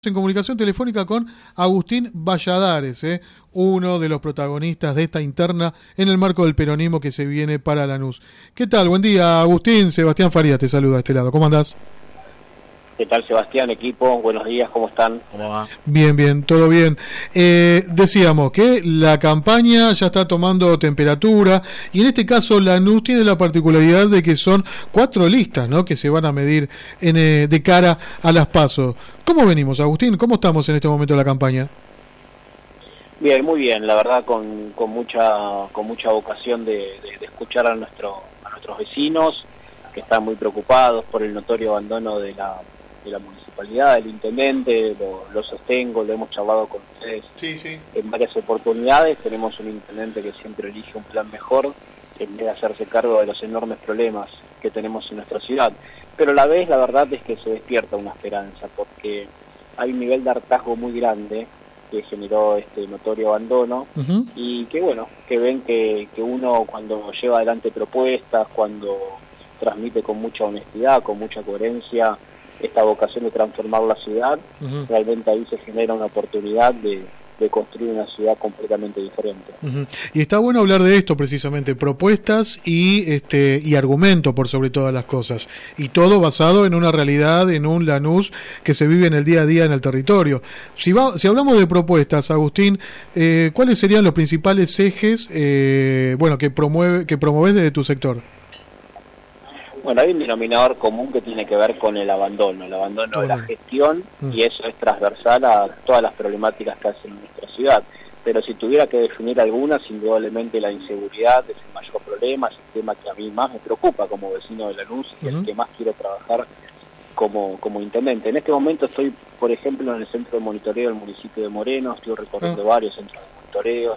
En comunicación telefónica con Agustín Valladares, uno de los protagonistas de esta interna en el marco del peronismo que se viene para Lanús. ¿Qué tal? Buen día, Agustín. Sebastián Farías te saluda a este lado. ¿Cómo andás? ¿Qué tal, Sebastián, equipo? Buenos días, ¿cómo están? ¿Cómo va? Bien, todo bien. Decíamos que la campaña ya está tomando temperatura y en este caso Lanús tiene la particularidad de que son 4 listas, ¿no?, que se van a medir de cara a las PASO. ¿Cómo venimos, Agustín? ¿Cómo estamos en este momento de la campaña? Bien, muy bien, la verdad con mucha vocación de escuchar a nuestros vecinos que están muy preocupados por el notorio abandono de la municipalidad, del intendente. Lo sostengo, lo hemos charlado con ustedes en varias oportunidades. Tenemos un intendente que siempre elige un plan mejor en vez de hacerse cargo de los enormes problemas que tenemos en nuestra ciudad. Pero a la vez la verdad es que se despierta una esperanza, porque hay un nivel de hartazgo muy grande que generó este notorio abandono. Y que bueno, que ven que uno cuando lleva adelante propuestas, cuando transmite con mucha honestidad, con mucha coherencia esta vocación de transformar la ciudad, realmente ahí se genera una oportunidad de construir una ciudad completamente diferente. Y está bueno hablar de esto precisamente, propuestas y argumento por sobre todas las cosas, y todo basado en una realidad, en un Lanús que se vive en el día a día en el territorio. Si hablamos de propuestas, Agustín, ¿cuáles serían los principales ejes que promueves desde tu sector? Bueno, hay un denominador común que tiene que ver con el abandono de la gestión, y eso es transversal a todas las problemáticas que hacen en nuestra ciudad. Pero si tuviera que definir algunas, indudablemente la inseguridad es el mayor problema, es el tema que a mí más me preocupa como vecino de Lanús y el que más quiero trabajar como intendente. En este momento estoy, por ejemplo, en el centro de monitoreo del municipio de Moreno, estoy recorriendo varios centros de monitoreo,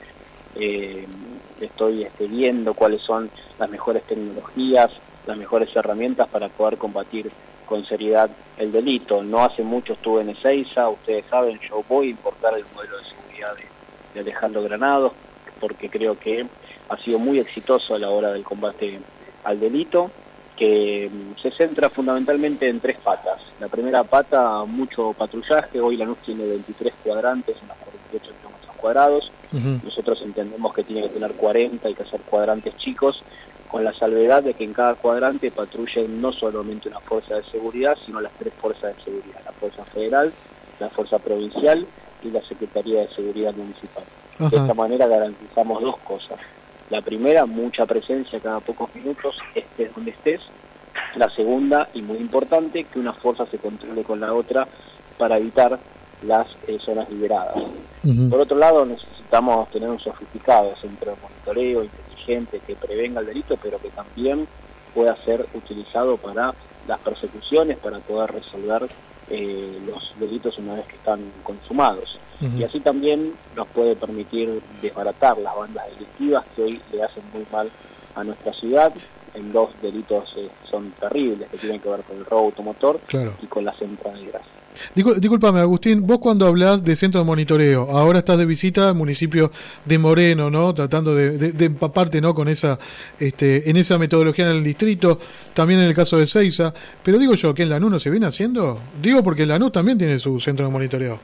estoy viendo cuáles son las mejores tecnologías, las mejores herramientas para poder combatir con seriedad el delito. No hace mucho estuve en Ezeiza, ustedes saben, yo voy a importar el modelo de seguridad de Alejandro Granados, porque creo que ha sido muy exitoso a la hora del combate al delito, que se centra fundamentalmente en 3 patas. La primera pata, mucho patrullaje. Hoy Lanús tiene 23 cuadrantes en los 48 kilómetros cuadrados. Nosotros entendemos que tiene que tener 40, hay que hacer cuadrantes chicos, con la salvedad de que en cada cuadrante patrullen no solamente una fuerza de seguridad, sino las 3 fuerzas de seguridad: la Fuerza Federal, la Fuerza Provincial y la Secretaría de Seguridad Municipal. De esta manera garantizamos 2 cosas. La primera, mucha presencia cada pocos minutos, estés donde estés. La segunda, y muy importante, que una fuerza se controle con la otra para evitar las zonas liberadas. Por otro lado, necesitamos tener un sofisticado centro de monitoreo inteligente que prevenga el delito, pero que también pueda ser utilizado para las persecuciones, para poder resolver los delitos una vez que están consumados. Y así también nos puede permitir desbaratar las bandas delictivas que hoy le hacen muy mal a nuestra ciudad. En 2 delitos son terribles, que tienen que ver con el robo automotor y con las entradas. Discúlpame, Agustín, vos cuando hablás de centro de monitoreo, ahora estás de visita al municipio de Moreno, ¿no?, tratando de empaparte, ¿no?, con esa en esa metodología en el distrito, también en el caso de Ezeiza, pero digo yo, ¿que en Lanús no se viene haciendo? Digo porque Lanús también tiene su centro de monitoreo.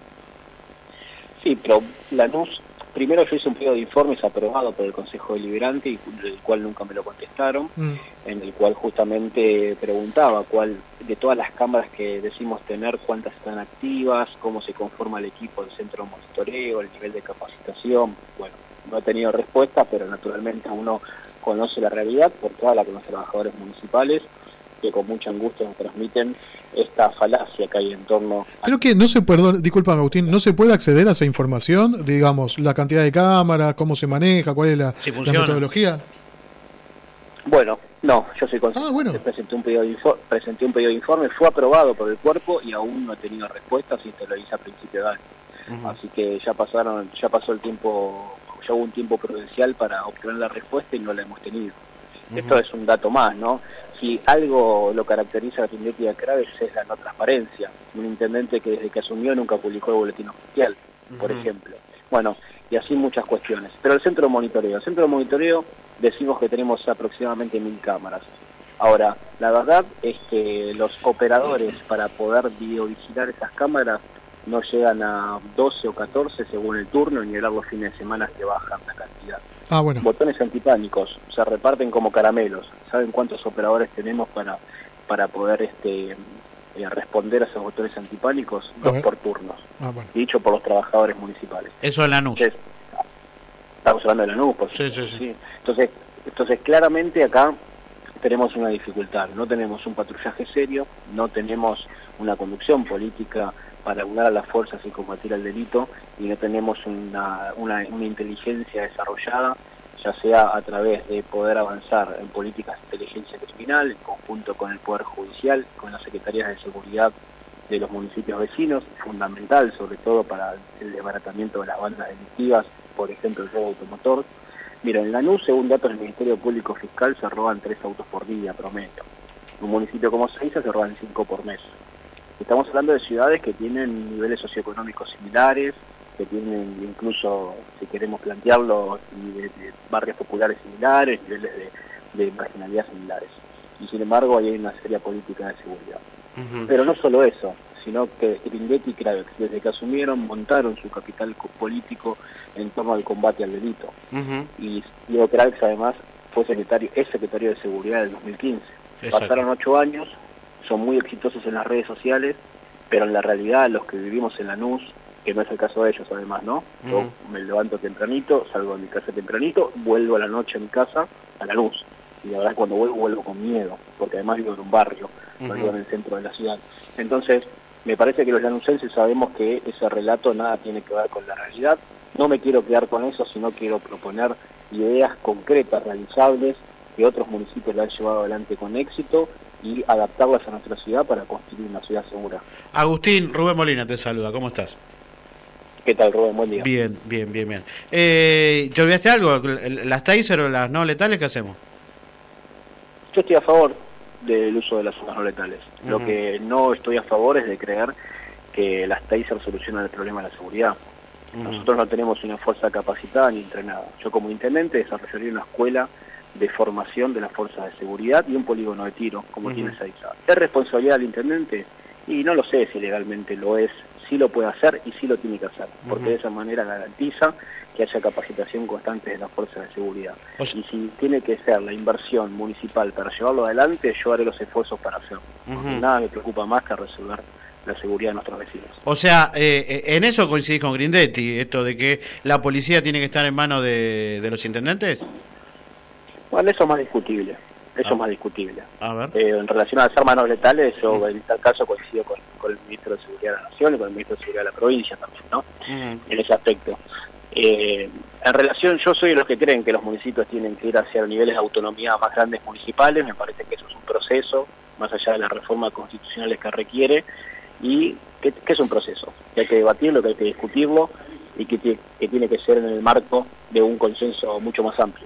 Sí, pero Lanús, primero yo hice un pedido de informes aprobado por el Consejo Deliberante, y del cual nunca me lo contestaron, en el cual justamente preguntaba cuál de todas las cámaras que decimos tener, cuántas están activas, cómo se conforma el equipo del centro de monitoreo, el nivel de capacitación. Bueno, no he tenido respuesta, pero naturalmente uno conoce la realidad porque habla con los trabajadores municipales, que con mucha angustia nos transmiten esta falacia que hay en torno a... Pero que no se puede, discúlpame, Agustín, ¿no se puede acceder a esa información? Digamos, la cantidad de cámaras, cómo se maneja, cuál es la metodología. Bueno, no, yo soy consciente. Presenté un pedido de informe, fue aprobado por el cuerpo y aún no he tenido respuestas, y te lo hice a principio de año. Así que ya pasó el tiempo, ya hubo un tiempo prudencial para obtener la respuesta y no la hemos tenido. Esto es un dato más, ¿no? Si algo lo caracteriza a la intendente de Craves es la no transparencia. Un intendente que desde que asumió nunca publicó el boletín oficial, por ejemplo. Bueno, y así muchas cuestiones. Pero el centro de monitoreo decimos que tenemos aproximadamente 1000 cámaras. Ahora, la verdad es que los operadores para poder videovigilar esas cámaras no llegan a 12 o 14 según el turno, ni hablar los fines de semana que bajan la cantidad. Ah, bueno. Botones antipánicos se reparten como caramelos. ¿Saben cuántos operadores tenemos para poder responder a esos botones antipánicos? 2 por turnos. Ah, bueno. Dicho por los trabajadores municipales. Eso es Lanús. Estamos hablando de Lanús, por supuesto. Sí. Entonces, claramente acá tenemos una dificultad. No tenemos un patrullaje serio, no tenemos una conducción política para unir a las fuerzas y combatir el delito, y no tenemos una inteligencia desarrollada, ya sea a través de poder avanzar en políticas de inteligencia criminal, en conjunto con el Poder Judicial, con las Secretarías de Seguridad de los municipios vecinos, fundamental sobre todo para el desbaratamiento de las bandas delictivas, por ejemplo el robo automotor. Mira, en Lanús, según datos del Ministerio Público Fiscal, se roban 3 autos por día promedio. En un municipio como Seiza se roban 5 por mes. Estamos hablando de ciudades que tienen niveles socioeconómicos similares, que tienen incluso, si queremos plantearlo, de barrios populares similares, niveles de marginalidad similares. Y sin embargo, ahí hay una seria política de seguridad. Pero no solo eso, sino que Grindetti y Kravex, desde que asumieron, montaron su capital político en torno al combate al delito. Y Diego Kravex, además, es secretario de Seguridad del 2015. Exacto. Pasaron 8 años, son muy exitosos en las redes sociales, pero en la realidad los que vivimos en Lanús, que no es el caso de ellos además, ¿no? Yo me levanto tempranito, salgo de mi casa tempranito, vuelvo a la noche a mi casa, a Lanús. Y la verdad cuando vuelvo con miedo, porque además vivo en un barrio, no vivo en el centro de la ciudad. Entonces, me parece que los lanucenses sabemos que ese relato nada tiene que ver con la realidad. No me quiero quedar con eso, sino quiero proponer ideas concretas, realizables, que otros municipios lo han llevado adelante con éxito, y adaptarlas a nuestra ciudad para construir una ciudad segura. Agustín, Rubén Molina te saluda, ¿cómo estás? ¿Qué tal, Rubén? Buen día. Bien. ¿Te olvidaste algo? ¿Las taser o las no letales qué hacemos? Yo estoy a favor del uso de las armas no letales. Lo que no estoy a favor es de creer que las taser solucionan el problema de la seguridad. Nosotros no tenemos una fuerza capacitada ni entrenada. Yo como intendente desarrollaría una escuela de formación de las fuerzas de seguridad y un polígono de tiro, como tiene Seiza. ¿Es responsabilidad del intendente? Y no lo sé si legalmente lo es, sí lo puede hacer y sí lo tiene que hacer, porque de esa manera garantiza que haya capacitación constante de las fuerzas de seguridad. Y si tiene que ser la inversión municipal para llevarlo adelante, yo haré los esfuerzos para hacerlo. Nada me preocupa más que resolver la seguridad de nuestros vecinos. O sea, ¿en eso coincidís con Grindetti, esto de que la policía tiene que estar en manos de los intendentes? Bueno, eso es más discutible. Eso es más discutible. A ver. En relación a las armas no letales, yo en tal caso coincido con el Ministro de Seguridad de la Nación y con el Ministro de Seguridad de la provincia también, ¿no? En ese aspecto. En relación, yo soy de los que creen que los municipios tienen que ir hacia niveles de autonomía más grandes municipales. Me parece que eso es un proceso, más allá de las reformas constitucionales que requiere, y que es un proceso, que hay que debatirlo, que hay que discutirlo, y que tiene que ser en el marco de un consenso mucho más amplio.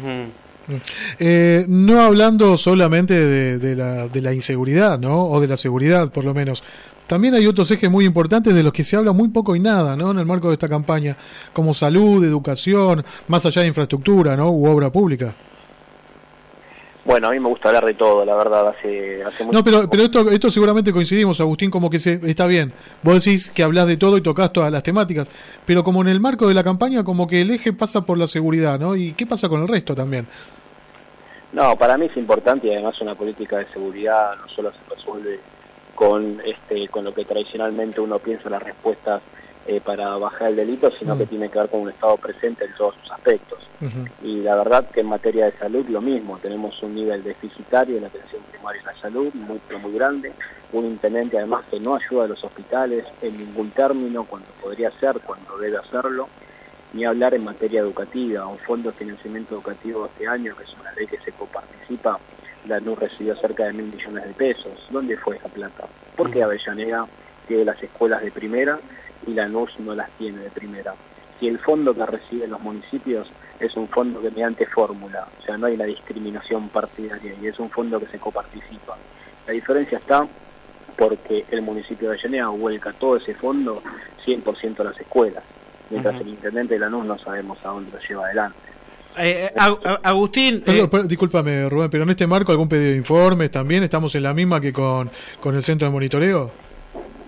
No hablando solamente de la inseguridad, ¿no? O de la seguridad, por lo menos. También hay otros ejes muy importantes de los que se habla muy poco y nada, ¿no? En el marco de esta campaña, como salud, educación, más allá de infraestructura, ¿no? U obra pública. Bueno, a mí me gusta hablar de todo, la verdad, hace mucho No, pero esto seguramente coincidimos, Agustín, como que está bien. Vos decís que hablás de todo y tocás todas las temáticas, pero como en el marco de la campaña, como que el eje pasa por la seguridad, ¿no? ¿Y qué pasa con el resto también? No, para mí es importante, y además una política de seguridad no solo se resuelve con lo que tradicionalmente uno piensa las respuestas para bajar el delito, sino que tiene que ver con un Estado presente en todos sus aspectos. Y la verdad que en materia de salud lo mismo, tenemos un nivel deficitario en la atención primaria de la salud, muy grande, un intendente además que no ayuda a los hospitales en ningún término, cuando podría ser, cuando debe hacerlo, ni hablar en materia educativa, un fondo de financiamiento educativo este año, que es una ley que se coparticipa. Lanús recibió cerca de 1.000 millones de pesos. ¿Dónde fue esa plata? ¿Por qué Avellaneda tiene las escuelas de primera y Lanús no las tiene de primera? Si el fondo que reciben los municipios es un fondo que mediante fórmula, o sea, no hay una discriminación partidaria, y es un fondo que se coparticipa. La diferencia está porque el municipio de Avellaneda vuelca todo ese fondo 100% a las escuelas, mientras el intendente de Lanús no sabemos a dónde lo lleva adelante. Agustín... Discúlpame, Rubén, pero en este marco algún pedido de informes también, ¿estamos en la misma que con el centro de monitoreo?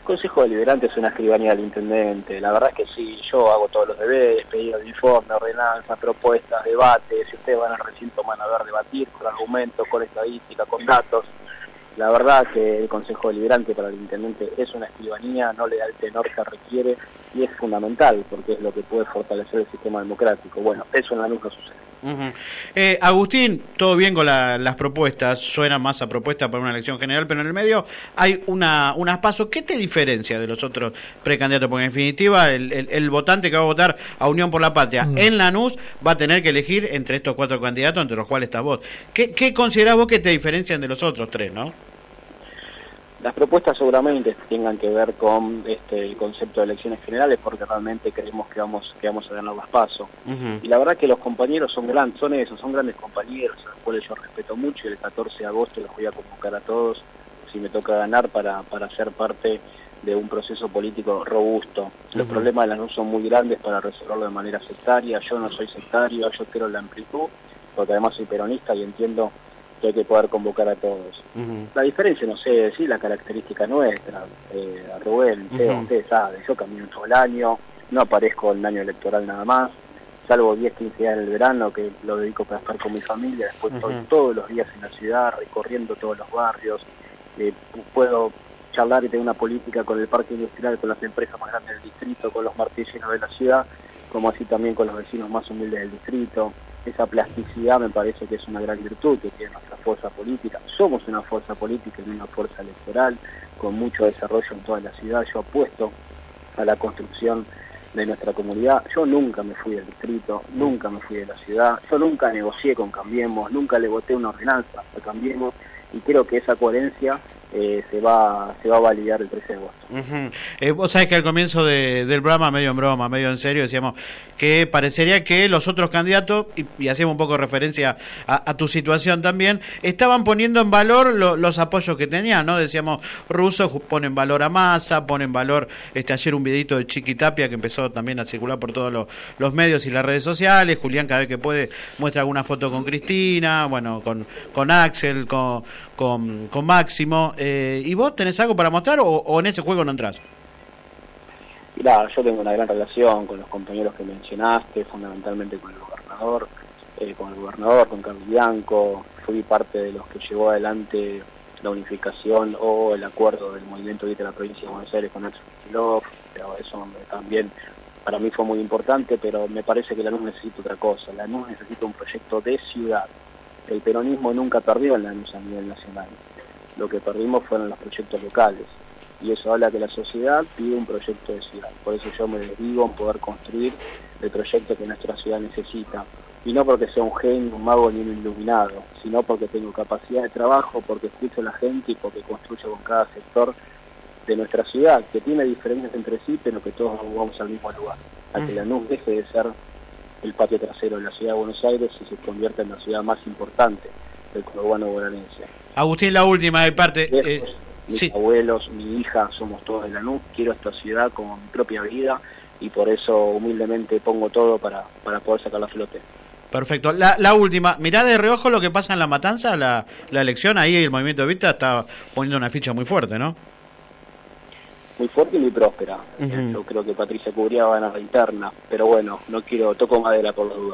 Consejo Deliberante es una escribanía del intendente. La verdad es que sí, yo hago todos los deberes, pedidos de informe, ordenanzas, propuestas, debates. Si ustedes van al recinto van a ver debatir con argumentos, con estadística, con datos. La verdad que el Consejo Deliberante para el intendente es una escribanía, no le da el tenor que requiere y es fundamental porque es lo que puede fortalecer el sistema democrático. Bueno, eso en la nunca sucede. Agustín, todo bien con las propuestas, suena más a propuesta para una elección general, pero en el medio hay unas pasos. ¿Qué te diferencia de los otros precandidatos? Porque en definitiva el votante que va a votar a Unión por la Patria en Lanús va a tener que elegir entre estos 4 candidatos, entre los cuales estás vos. ¿Qué considerás vos que te diferencian de los otros 3, no? Las propuestas seguramente tengan que ver con el concepto de elecciones generales porque realmente creemos que vamos a ganar las PASO. Y la verdad que los compañeros son grandes compañeros, a los cuales yo respeto mucho, y el 14 de agosto los voy a convocar a todos, si me toca ganar, para ser parte de un proceso político robusto. Los problemas de la NUS son muy grandes para resolverlo de manera sectaria. Yo no soy sectario, yo quiero la amplitud, porque además soy peronista y entiendo que hay que poder convocar a todos. La diferencia, no sé, decir la característica nuestra, a Rubén, ustedes saben, yo camino todo el año, no aparezco en el año electoral nada más, salvo 10, 15 días en el verano, que lo dedico para estar con mi familia, después estoy todos los días en la ciudad, recorriendo todos los barrios, puedo charlar y tener una política con el parque industrial, con las empresas más grandes del distrito, con los martilleros de la ciudad, como así también con los vecinos más humildes del distrito. Esa plasticidad me parece que es una gran virtud que tiene nuestra fuerza política. Somos una fuerza política y una fuerza electoral con mucho desarrollo en toda la ciudad. Yo apuesto a la construcción de nuestra comunidad. Yo nunca me fui del distrito, nunca me fui de la ciudad, yo nunca negocié con Cambiemos, nunca le voté una ordenanza a Cambiemos y creo que esa coherencia se va a validar el 13 de agosto. Vos sabés que al comienzo del programa, medio en broma, medio en serio, decíamos que parecería que los otros candidatos, y hacíamos un poco de referencia a tu situación también, estaban poniendo en valor los apoyos que tenían, ¿no? Decíamos, Russo pone en valor a Massa, pone en valor ayer un videito de Chiqui Tapia que empezó también a circular por todos los medios y las redes sociales. Julián cada vez que puede muestra alguna foto con Cristina, bueno, con Axel, con Máximo. ¿Y vos tenés algo para mostrar o en ese juego no entrás? Mirá, yo tengo una gran relación con los compañeros que mencionaste, fundamentalmente con el gobernador, con Carlos Bianco. Fui parte de los que llevó adelante la unificación o el acuerdo del movimiento de la provincia de Buenos Aires con Axel Kicillof, pero eso también para mí fue muy importante, pero me parece que Lanús necesita otra cosa. Lanús necesita un proyecto de ciudad. El peronismo nunca perdió en Lanús a nivel nacional. Lo que perdimos fueron los proyectos locales. Y eso habla que la sociedad pide un proyecto de ciudad. Por eso yo me desdigo en poder construir el proyecto que nuestra ciudad necesita. Y no porque sea un genio, un mago ni un iluminado, sino porque tengo capacidad de trabajo, porque escucho a la gente y porque construyo con cada sector de nuestra ciudad, que tiene diferencias entre sí, pero que todos vamos al mismo lugar. A que Lanús deje de ser el patio trasero de la ciudad de Buenos Aires y se convierta en la ciudad más importante del conurbano bonaerense. Agustín, la última de parte. Mis abuelos, mi hija, somos todos de Lanús. Quiero esta ciudad como mi propia vida y por eso humildemente pongo todo para poder sacar la flote. Perfecto. La última, mirá de reojo lo que pasa en La Matanza, la elección, ahí el Movimiento Evita está poniendo una ficha muy fuerte, ¿no? Muy fuerte y muy próspera. Yo creo que Patricia Cubría va a ganar la interna, pero bueno, toco madera por la duda.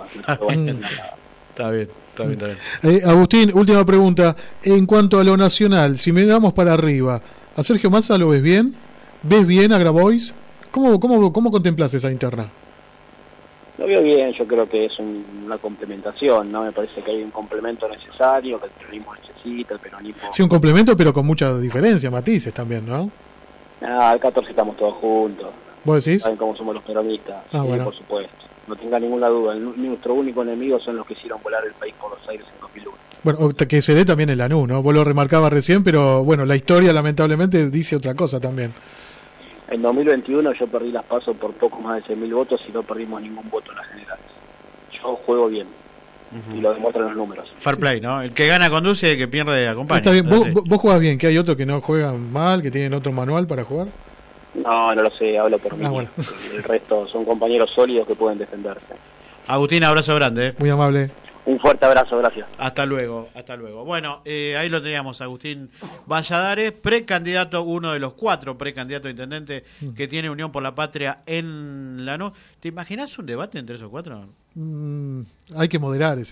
Está bien. Agustín, última pregunta. En cuanto a lo nacional, si miramos para arriba, ¿a Sergio Massa lo ves bien? ¿Ves bien a Grabois? ¿Cómo contemplas esa interna? Lo veo bien, yo creo que es una complementación, ¿no? Me parece que hay un complemento necesario, que el peronismo necesita, el peronismo... Sí, un complemento, pero con mucha diferencia, matices también, ¿no? Al 14 estamos todos juntos. ¿Vos decís? Saben cómo somos los peronistas, sí, bueno. Por supuesto. No tenga ninguna duda, nuestro único enemigo son los que hicieron volar el país por los aires en 2001. Bueno, que se dé también en Lanús, ¿no? Vos lo remarcabas recién, pero bueno, la historia lamentablemente dice otra cosa también. En 2021 yo perdí las PASO por poco más de 6.000 votos y no perdimos ningún voto en las generales. Yo juego bien y lo demuestran los números. Fair play, ¿no? El que gana conduce, el que pierde acompaña. Está bien, vos jugás bien, que hay otros que no juegan mal, que tienen otro manual para jugar. No lo sé, hablo por mí. Bueno. El resto son compañeros sólidos que pueden defenderse. Agustín, abrazo grande. Muy amable. Un fuerte abrazo, gracias. Hasta luego, hasta luego. Bueno, ahí lo teníamos, Agustín Valladares, precandidato, uno de los 4 precandidatos a intendente que tiene Unión por la Patria en Lanús. ¿Te imaginas un debate entre esos 4? Hay que moderar ese